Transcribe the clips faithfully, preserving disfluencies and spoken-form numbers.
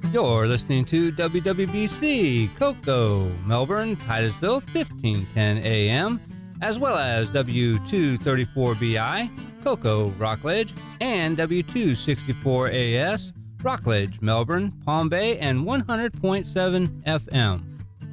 You're listening to W W B C, Cocoa, Melbourne, Titusville, fifteen ten A M, as well as W two thirty-four B I, Cocoa, Rockledge, and W two sixty-four A S, Rockledge, Melbourne, Palm Bay, and one hundred point seven F M.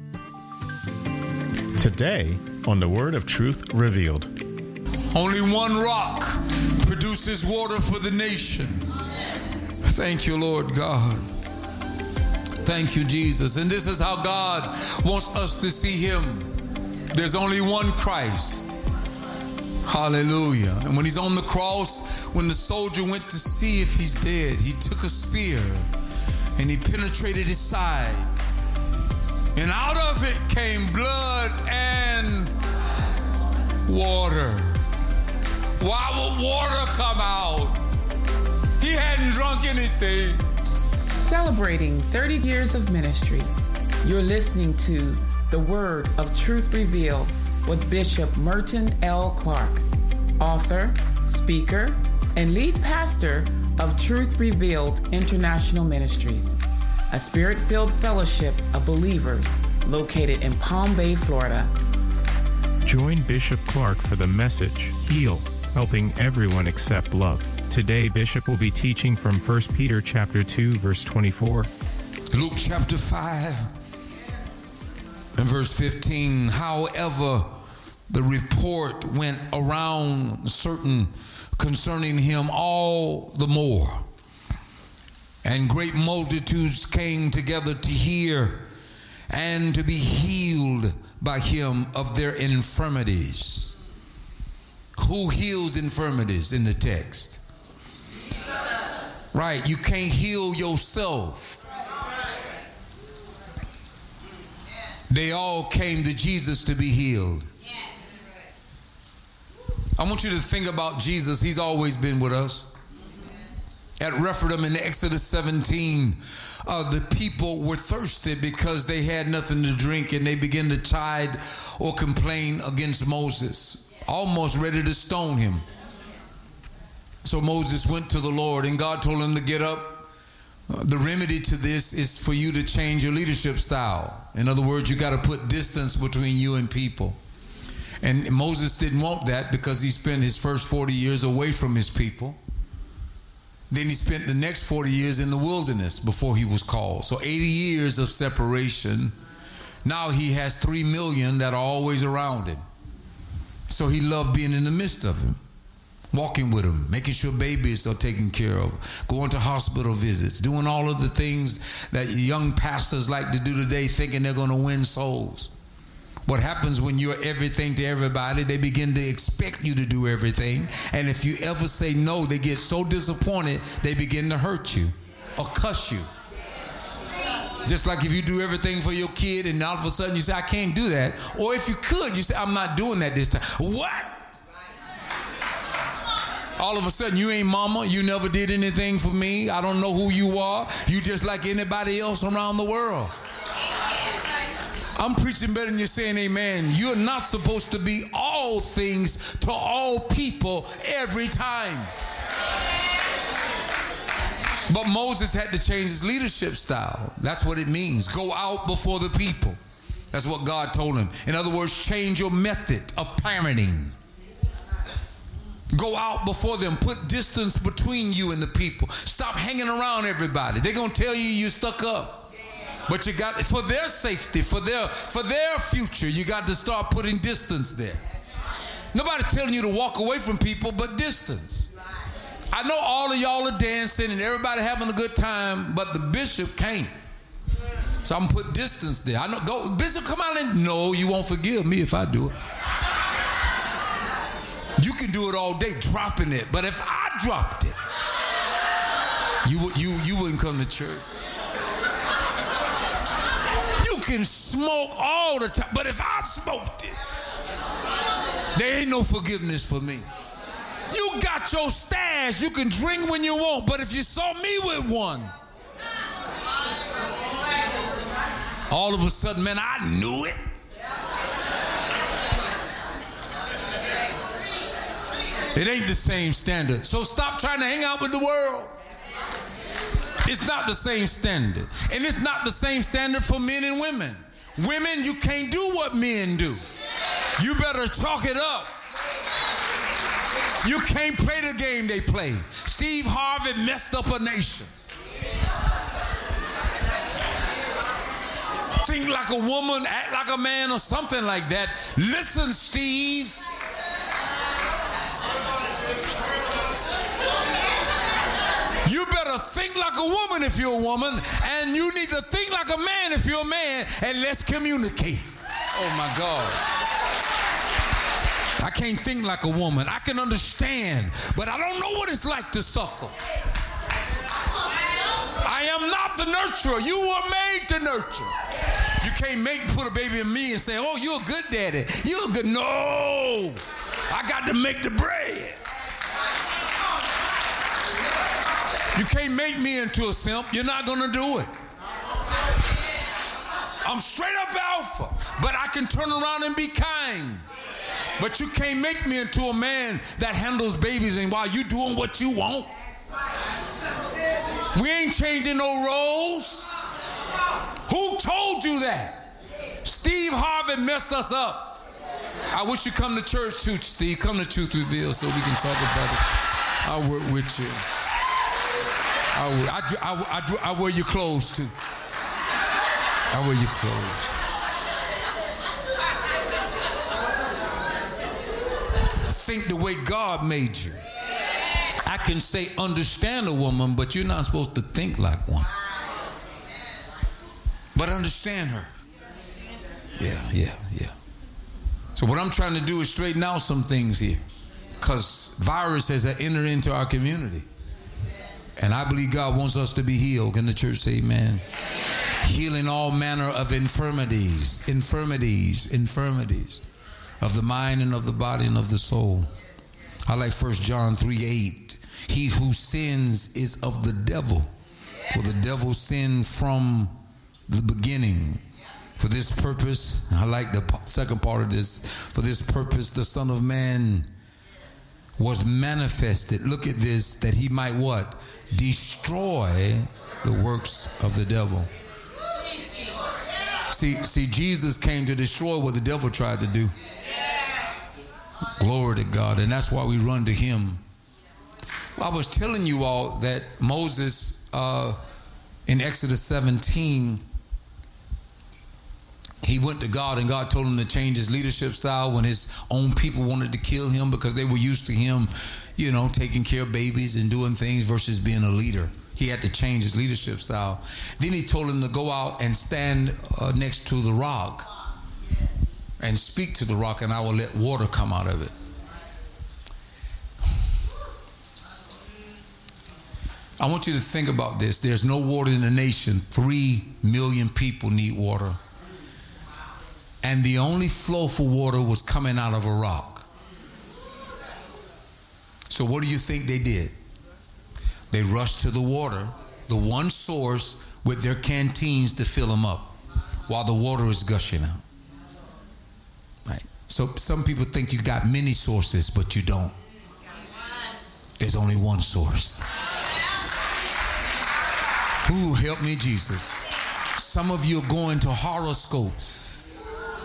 Today on the Word of Truth Revealed. Only one rock produces water for the nation. Thank you, Lord God. Thank you, Jesus. And this is how God wants us to see him. There's only one Christ. Hallelujah. And when he's on the cross, when the soldier went to see if he's dead, he took a spear and he penetrated his side. And out of it came blood and water. Why would water come out? He hadn't drunk anything. Celebrating thirty years of ministry, you're listening to The Word of Truth Revealed with Bishop Merton L. Clark, author, speaker, and lead pastor of Truth Revealed International Ministries, a spirit-filled fellowship of believers located in Palm Bay, Florida. Join Bishop Clark for the message, Heal, helping everyone accept love. Today, Bishop will be teaching from First Peter chapter two, verse twenty-four. Luke chapter five and verse fifteen. However, the report went around certain concerning him all the more. And great multitudes came together to hear and to be healed by him of their infirmities. Who heals infirmities in the text? Right, you can't heal yourself. They all came to Jesus to be healed. I want you to think about Jesus. He's always been with us. At Rephidim in Exodus seventeen, uh, the people were thirsty because they had nothing to drink, and they began to chide or complain against Moses, almost ready to stone him. So Moses went to the Lord, and God told him to get up. Uh, the remedy to this is for you to change your leadership style. In other words, you got to put distance between you and people. And Moses didn't want that because he spent his first forty years away from his people. Then he spent the next forty years in the wilderness before he was called. So eighty years of separation. Now he has three million that are always around him. So he loved being in the midst of him, walking with him, making sure babies are taken care of, going to hospital visits, doing all of the things that young pastors like to do today, thinking they're going to win souls. What happens when you're everything to everybody, they begin to expect you to do everything. And if you ever say no, they get so disappointed, they begin to hurt you or cuss you. Just like if you do everything for your kid and all of a sudden you say, I can't do that. Or if you could, you say, I'm not doing that this time. What? All of a sudden, you ain't mama. You never did anything for me. I don't know who you are. You just like anybody else around the world. I'm preaching better than you're saying amen. You're not supposed to be all things to all people every time. But Moses had to change his leadership style. That's what it means. Go out before the people. That's what God told him. In other words, change your method of parenting. Go out before them. Put distance between you and the people. Stop hanging around everybody. They're going to tell you you're stuck up. But you got, for their safety, for their for their future, you got to start putting distance there. Nobody's telling you to walk away from people, but distance. I know all of y'all are dancing and everybody having a good time, but the bishop can't. So I'm going to put distance there. I know, go, Bishop, come out and, no, you won't forgive me if I do it. You can do it all day, dropping it. But if I dropped it, you, you, you wouldn't come to church. You can smoke all the time, but if I smoked it, there ain't no forgiveness for me. You got your stash. You can drink when you want, but if you saw me with one, all of a sudden, man, I knew it. It ain't the same standard. So stop trying to hang out with the world. It's not the same standard. And it's not the same standard for men and women. Women, you can't do what men do. You better chalk it up. You can't play the game they play. Steve Harvey messed up a nation. Think like a woman, act like a man, or something like that. Listen, Steve. You better think like a woman if you're a woman, and you need to think like a man if you're a man, and let's communicate. Oh my God. I can't think like a woman. I can understand, but I don't know what it's like to suckle. I am not the nurturer. You were made to nurture. You can't make put a baby in me and say, oh, you're a good daddy. You're a good. No. I got to make the bread. You can't make me into a simp. You're not going to do it. I'm straight up alpha, but I can turn around and be kind. But you can't make me into a man that handles babies and while you doing what you want. We ain't changing no roles. Who told you that? Steve Harvey messed us up. I wish you come to church too, Steve. Come to Truth Revealed so we can talk about it. I'll work with you. I, will, I, I, I, I wear your clothes too. I wear your clothes. Think the way God made you. I can say understand a woman, but you're not supposed to think like one. But understand her. Yeah, yeah, yeah. So what I'm trying to do is straighten out some things here, because virus has entered into our community. And I believe God wants us to be healed. Can the church say amen? Healing all manner of infirmities, infirmities, infirmities of the mind and of the body and of the soul. I like First John three eight. He who sins is of the devil, for the devil sinned from the beginning. For this purpose, I like the second part of this, for this purpose the Son of Man was manifested. Look at this, that he might what? Destroy the works of the devil. See, see, Jesus came to destroy what the devil tried to do. Glory to God. And that's why we run to him. I was telling you all that Moses uh, in Exodus seventeen, he went to God and God told him to change his leadership style when his own people wanted to kill him because they were used to him, you know, taking care of babies and doing things versus being a leader. He had to change his leadership style. Then he told him to go out and stand uh, next to the rock and speak to the rock, and I will let water come out of it. I want you to think about this. There's no water in the nation. Three million people need water. And the only flow for water was coming out of a rock. So what do you think they did? They rushed to the water, the one source, with their canteens to fill them up while the water is gushing out. Right. So some people think you got many sources, but you don't. There's only one source. Ooh, help me, Jesus. Some of you are going to horoscopes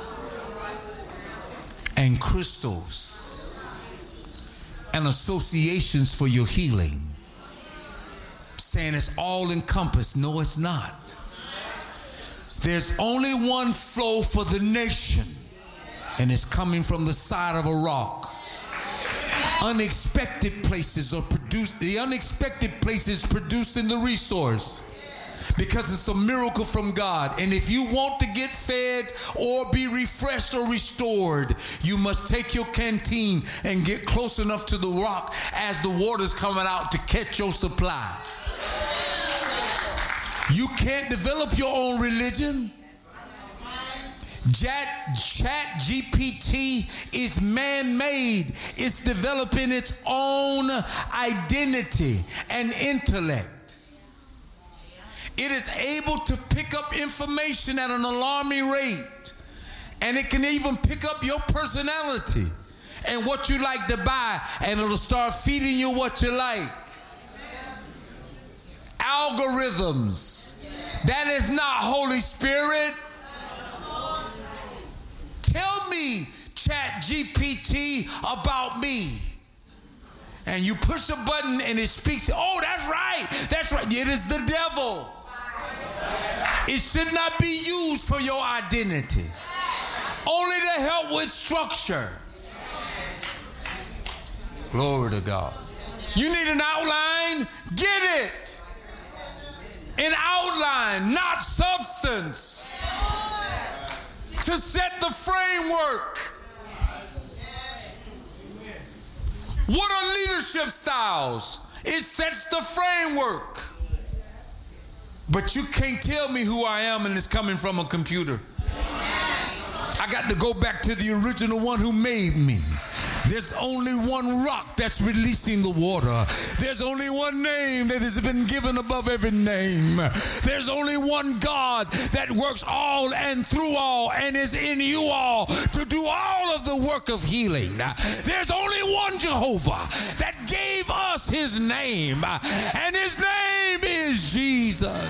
and crystals and associations for your healing, saying it's all encompassed. No, it's not. There's only one flow for the nation, and it's coming from the side of a rock. Unexpected places are produced. The unexpected places producing the resource, because it's a miracle from God. And if you want to get fed or be refreshed or restored, you must take your canteen and get close enough to the rock as the water's coming out to catch your supply. You can't develop your own religion. Chat G P T is man-made. It's developing its own identity and intellect. It is able to pick up information at an alarming rate. And it can even pick up your personality and what you like to buy, and it'll start feeding you what you like. algorithms. That is not Holy Spirit. Tell me, Chat G P T, about me. And you push a button and it speaks. Oh, that's right. That's right. It is the devil. It should not be used for your identity. Only to help with structure. Glory to God. You need an outline? Get it. An outline, not substance. To set the framework. What are leadership styles? It sets the framework. But you can't tell me who I am and it's coming from a computer. I got to go back to the original one who made me. There's only one rock that's releasing the water. There's only one name that has been given above every name. There's only one God that works all and through all and is in you all to do all of the work of healing. There's only one Jehovah that gave us his name, and his name is Jesus.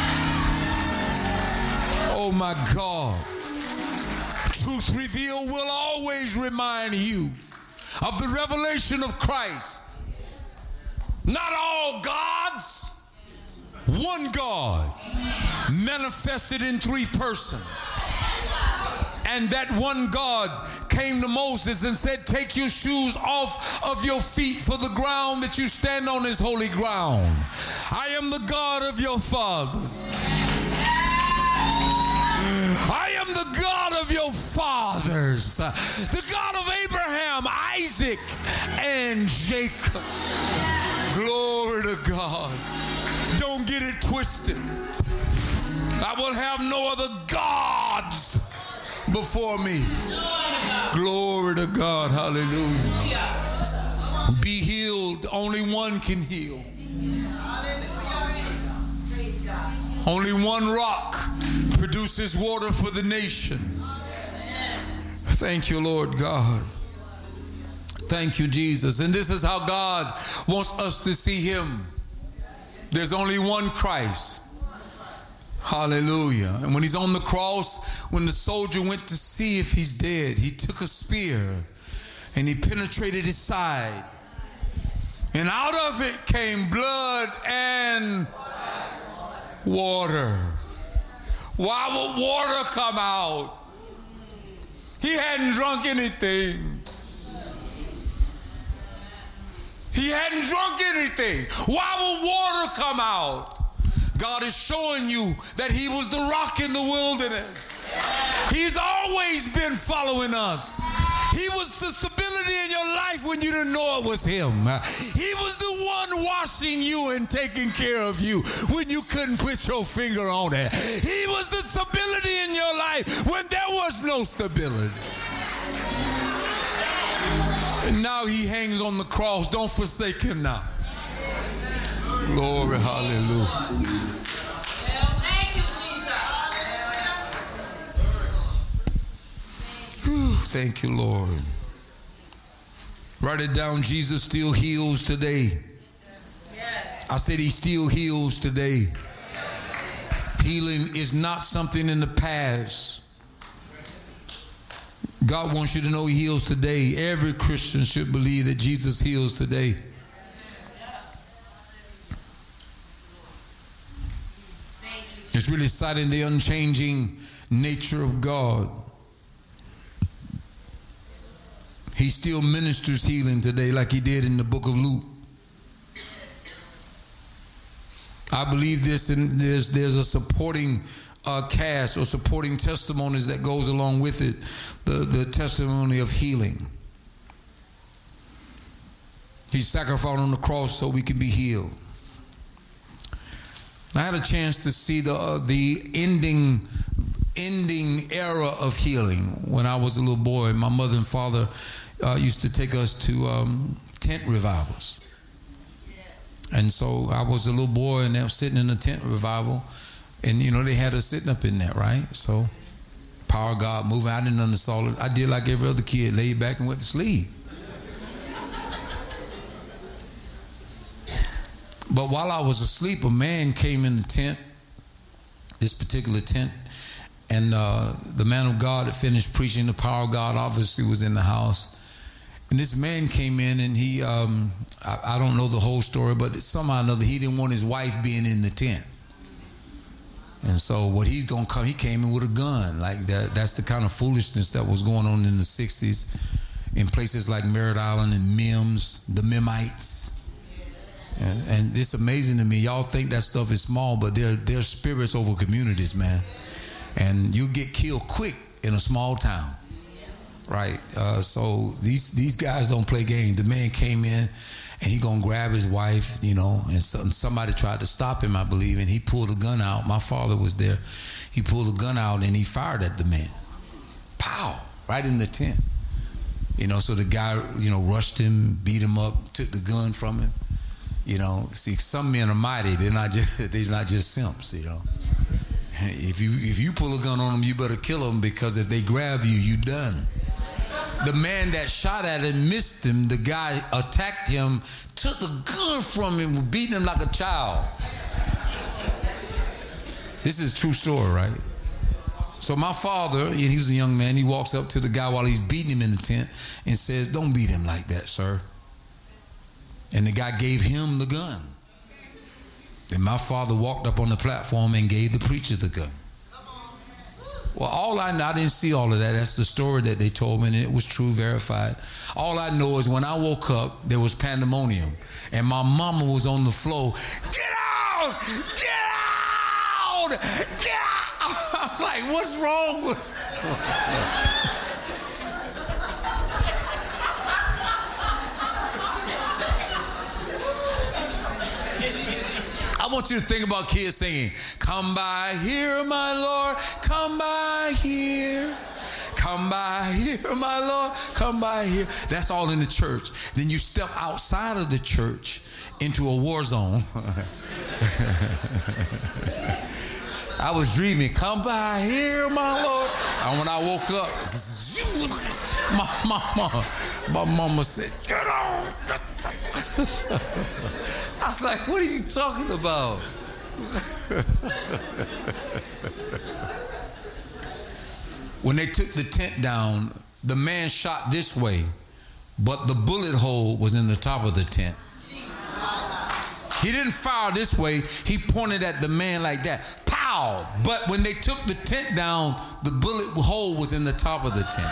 Oh my God. Truth Revealed will always remind you of the revelation of Christ. Not all gods, one God manifested in three persons. And that one God came to Moses and said, take your shoes off of your feet, for the ground that you stand on is holy ground. I am the God of your fathers. I am the God of your fathers, the God of Abraham, Isaac, and Jacob. Glory to God. Don't get it twisted. I will have no other gods before me. Glory to God. Hallelujah. Be healed. Only one can heal. Only one rock produces water for the nation. Thank you, Lord God. Thank you, Jesus. And this is how God wants us to see him. There's only one Christ. Hallelujah. And when he's on the cross, when the soldier went to see if he's dead, he took a spear and he penetrated his side. And out of it came blood and water. Why would water come out? He hadn't drunk anything. He hadn't drunk anything. Why would water come out? God is showing you that he was the rock in the wilderness. He's always been following us. He was the stability in your life when you didn't know it was him. He was the one washing you and taking care of you when you couldn't put your finger on it. He was the stability in your life when there was no stability. And now he hangs on the cross. Don't forsake him now. Glory, hallelujah. Thank you, Jesus. Whew, thank you, Lord. Write it down. Jesus still heals today. I said he still heals today. Healing is not something in the past. God wants you to know he heals today. Every Christian should believe that Jesus heals today. It's really citing the unchanging nature of God. He still ministers healing today like he did in the book of Luke. I believe this, and there's, there's a supporting uh, cast or supporting testimonies that goes along with it, the, the testimony of healing. He sacrificed on the cross so we can be healed. I had a chance to see the uh, the ending ending era of healing when I was a little boy. My mother and father uh, used to take us to um, tent revivals. And so I was a little boy and they were sitting in a tent revival, and you know they had us sitting up in there, right? So power of God moving. I didn't understand it. I did like every other kid, laid back and went to sleep. But while I was asleep, a man came in the tent, this particular tent, and uh, the man of God had finished preaching. The power of God obviously was in the house. And this man came in, and he, um, I, I don't know the whole story, but somehow or another, he didn't want his wife being in the tent. And so what he's going to come, he came in with a gun. Like that. That's the kind of foolishness that was going on in the sixties in places like Merritt Island and Mims, the Memites. And, and it's amazing to me. Y'all think that stuff is small, but they're, they're spirits over communities, man. And you get killed quick in a small town. Right, uh, so these these guys don't play games. The man came in, and he gonna grab his wife, you know, and, so, and somebody tried to stop him, I believe, and he pulled a gun out. My father was there. He pulled a gun out and he fired at the man. Pow! Right in the tent. You know, so the guy, you know, rushed him, beat him up, took the gun from him. You know, see, some men are mighty. They're not just they're not just simps. You know, if you if you pull a gun on them, you better kill them, because if they grab you, you done. The man that shot at him missed him. The guy attacked him, took the gun from him, beating him like a child. This is a true story, right? So my father, he was a young man, he walks up to the guy while he's beating him in the tent and says, "Don't beat him like that, sir." And the guy gave him the gun. And my father walked up on the platform and gave the preacher the gun. Well, all I know, I didn't see all of that. That's the story that they told me, and it was true, verified. All I know is when I woke up, there was pandemonium, and my mama was on the floor. Get out! Get out! Get out! I was like, what's wrong with... I want you to think about kids singing, "Come by here, my Lord, come by here. Come by here, my Lord, come by here." That's all in the church. Then you step outside of the church into a war zone. I was dreaming, "Come by here, my Lord." And when I woke up, my mama, my mama said, "Get on." I was like, "What are you talking about?" When they took the tent down, the man shot this way, but the bullet hole was in the top of the tent. He didn't fire this way. He pointed at the man like that. Pow! But when they took the tent down, the bullet hole was in the top of the tent.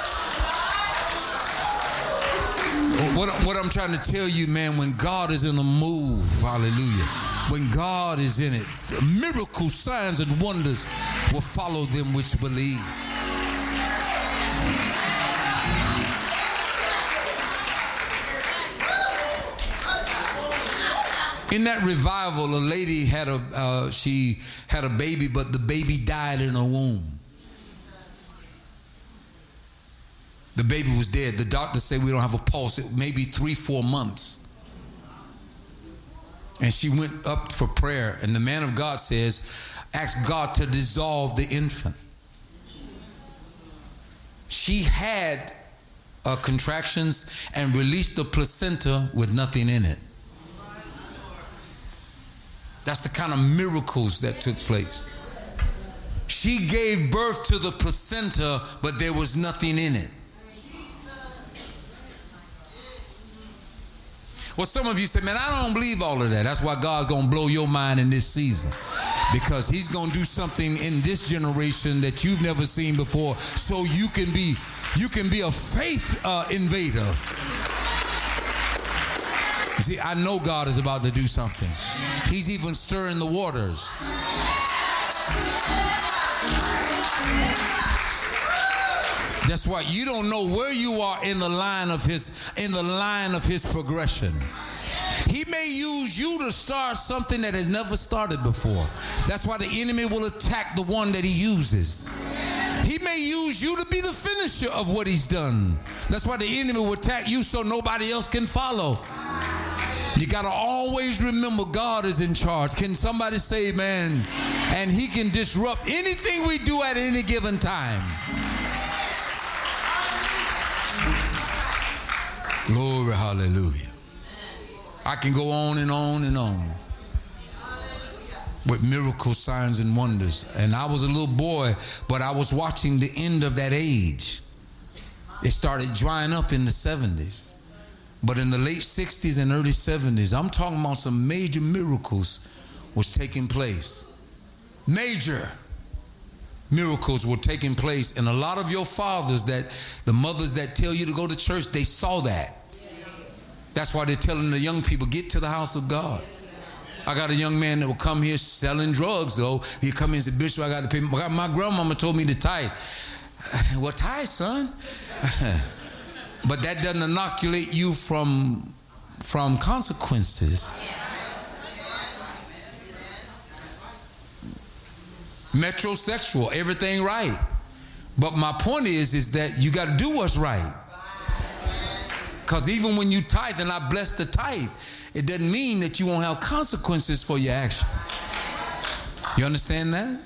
What, what I'm trying to tell you, man, when God is in a move, hallelujah, when God is in it, miracles, signs, and wonders will follow them which believe. In that revival, a lady had a uh, she had a baby, but the baby died in her womb. The baby was dead. The doctor said, "We don't have a pulse." It may be three, four months. And she went up for prayer, and the man of God says, "Ask God to dissolve the infant." She had uh, contractions and released the placenta with nothing in it. That's the kind of miracles that took place. She gave birth to the placenta, but there was nothing in it. Well, some of you say, "Man, I don't believe all of that." That's why God's going to blow your mind in this season, because he's going to do something in this generation that you've never seen before, so you can be you can be a faith uh, invader. You see, I know God is about to do something. He's even stirring the waters. That's why you don't know where you are in the line of his in the line of his progression. He may use you to start something that has never started before. That's why the enemy will attack the one that he uses. He may use you to be the finisher of what he's done. That's why the enemy will attack you so nobody else can follow. You got to always remember God is in charge. Can somebody say amen? And he can disrupt anything we do at any given time. Glory, hallelujah. I can go on and on and on. with miracles, signs, and wonders. And I was a little boy, but I was watching the end of that age. It started drying up in the seventies. But in the late sixties and early seventies, I'm talking about some major miracles was taking place. Major miracles were taking place. And a lot of your fathers, that the mothers that tell you to go to church, they saw that. That's why they're telling the young people, get to the house of God. I got a young man that will come here selling drugs, though. He come in and say, Bishop, I got to pay. My grandmama told me to tithe. Well, tithe, son. But that doesn't inoculate you from, from consequences. Metrosexual, everything right. But my point is, is that you got to do what's right. Because even when you tithe and I bless the tithe, it doesn't mean that you won't have consequences for your actions. You understand that?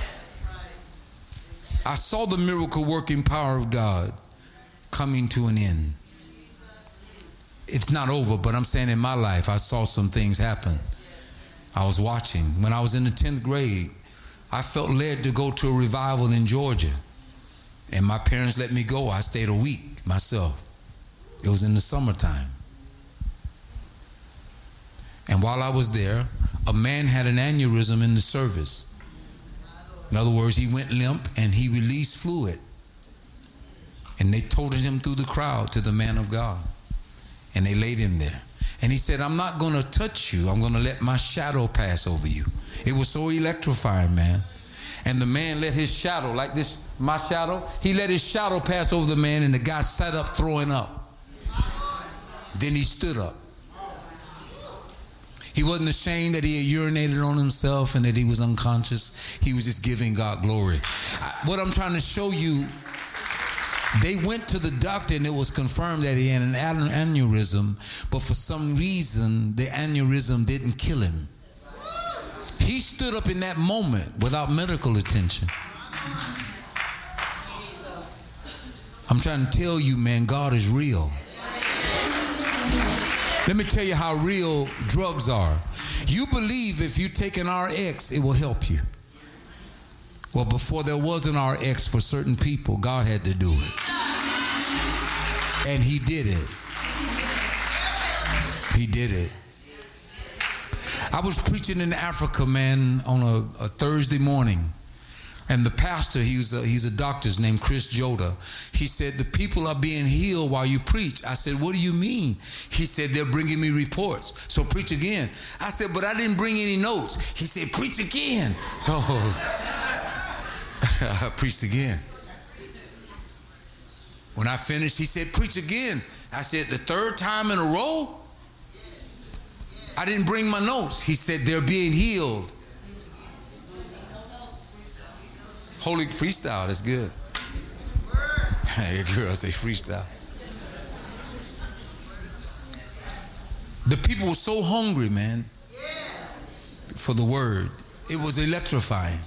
I saw the miracle working power of God coming to an end. It's not over, but I'm saying in my life, I saw some things happen. I was watching. When I was in the tenth grade, I felt led to go to a revival in Georgia. And my parents let me go. I stayed a week myself. It was in the summertime. And while I was there, a man had an aneurysm in the service. In other words, he went limp and he released fluid. And they toted him through the crowd to the man of God. And they laid him there. And he said, I'm not going to touch you. I'm going to let my shadow pass over you. It was so electrifying, man. And the man let his shadow, like this, my shadow, he let his shadow pass over the man, and the guy sat up throwing up. Then he stood up. He wasn't ashamed that he had urinated on himself and that he was unconscious. He was just giving God glory. I, what I'm trying to show you, they went to the doctor and it was confirmed that he had an aneurysm, but for some reason, the aneurysm didn't kill him. He stood up in that moment without medical attention. I'm trying to tell you, man, God is real. Let me tell you how real drugs are. You believe if you take an R X, it will help you. Well, before there was an R X for certain people, God had to do it. And he did it. He did it. I was preaching in Africa, man, on a, a Thursday morning. And the pastor, he was a, he's a doctor named Chris Joda. He said, the people are being healed while you preach. I said, what do you mean? He said, they're bringing me reports. So preach again. I said, but I didn't bring any notes. He said, preach again. So I preached again. When I finished, he said, preach again. I said, the third time in a row? I didn't bring my notes. He said, they're being healed. Holy freestyle, that's good. Your girls say freestyle. The people were so hungry, man, for the word. It was electrifying.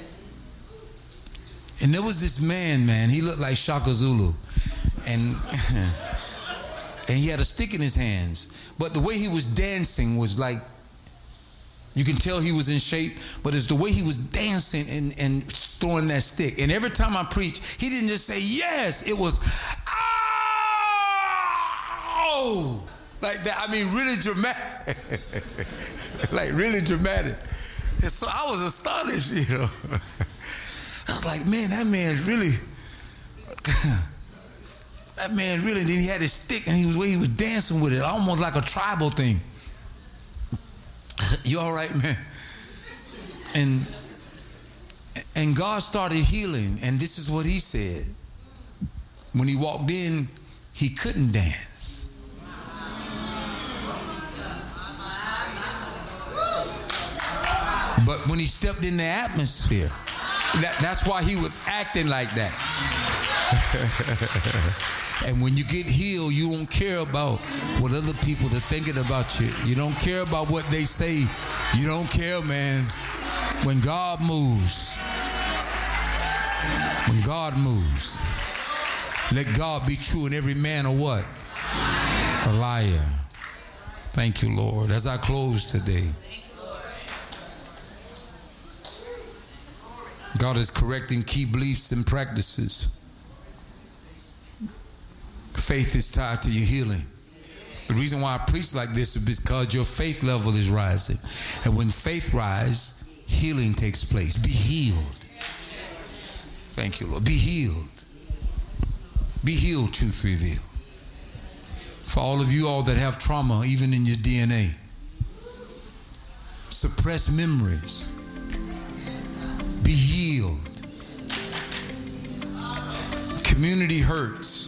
And there was this man, man, he looked like Shaka Zulu. And, and he had a stick in his hands. But the way he was dancing was like, you can tell he was in shape, but it's the way he was dancing and, and throwing that stick. And every time I preached, he didn't just say yes, it was, oh, like that. I mean, really dramatic. Like really dramatic. And so I was astonished, you know. I was like, man, that man's really, that man really, then he had his stick and he was, the way he was dancing with it, almost like a tribal thing. You all right, man? And and God started healing, and this is what he said. When he walked in, he couldn't dance. But when he stepped in the atmosphere, that, that's why he was acting like that. And when you get healed, you don't care about what other people are thinking about you. You don't care about what they say. You don't care, man. When God moves, when God moves, let God be true and every man a what? A liar. Thank you, Lord. As I close today, God is correcting key beliefs and practices. Faith is tied to your healing. The reason why I preach like this is because your faith level is rising. And when faith rises, healing takes place. Be healed. Thank you, Lord. Be healed. Be healed, Truth Revealed. For all of you all that have trauma, even in your D N A, suppressed memories, be healed. Community hurts,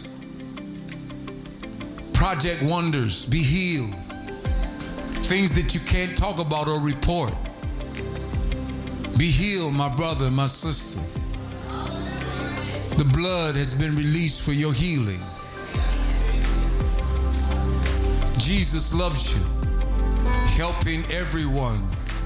project wonders, be healed. Things that you can't talk about or report, be healed, my brother, my sister. The blood has been released for your healing. Jesus loves you, helping everyone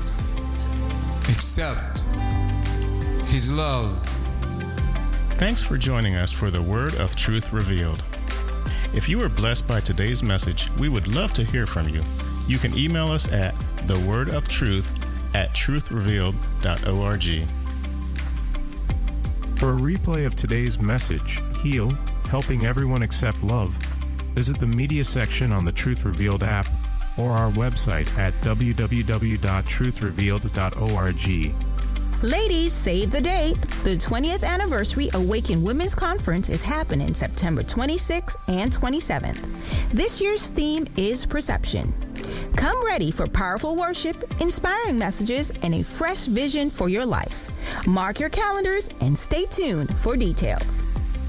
accept his love. Thanks for joining us for the Word of Truth Revealed. If you were blessed by today's message, we would love to hear from you. You can email us at thewordoftruth at truth revealed dot org. For a replay of today's message, Heal, Helping Everyone Accept Love, visit the media section on the Truth Revealed app or our website at w w w dot truth revealed dot org. Ladies, save the date. The twentieth anniversary Awaken Women's Conference is happening September twenty-sixth and twenty-seventh. This year's theme is Perception. Come ready for powerful worship, inspiring messages, and a fresh vision for your life. Mark your calendars and stay tuned for details.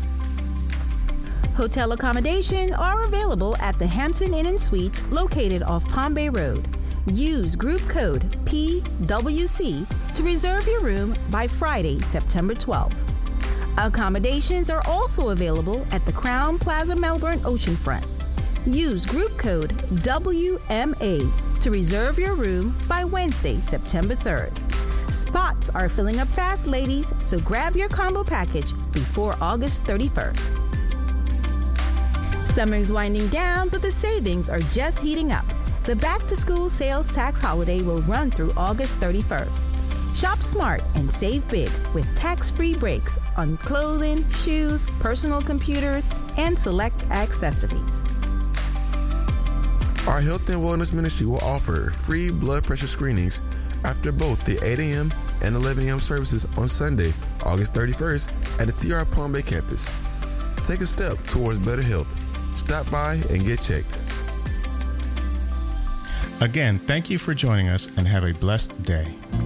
Hotel accommodations are available at the Hampton Inn and Suites located off Palm Bay Road. Use group code P W C to reserve your room by Friday, September twelfth. Accommodations are also available at the Crown Plaza Melbourne Oceanfront. Use group code W M A to reserve your room by Wednesday, September third. Spots are filling up fast, ladies, so grab your combo package before August thirty-first. Summer's winding down, but the savings are just heating up. The back-to-school sales tax holiday will run through August thirty-first. Shop smart and save big with tax-free breaks on clothing, shoes, personal computers, and select accessories. Our Health and Wellness Ministry will offer free blood pressure screenings after both the eight a.m. and eleven a.m. services on Sunday, August thirty-first at the T R Palm Bay campus. Take a step towards better health. Stop by and get checked. Again, thank you for joining us and have a blessed day.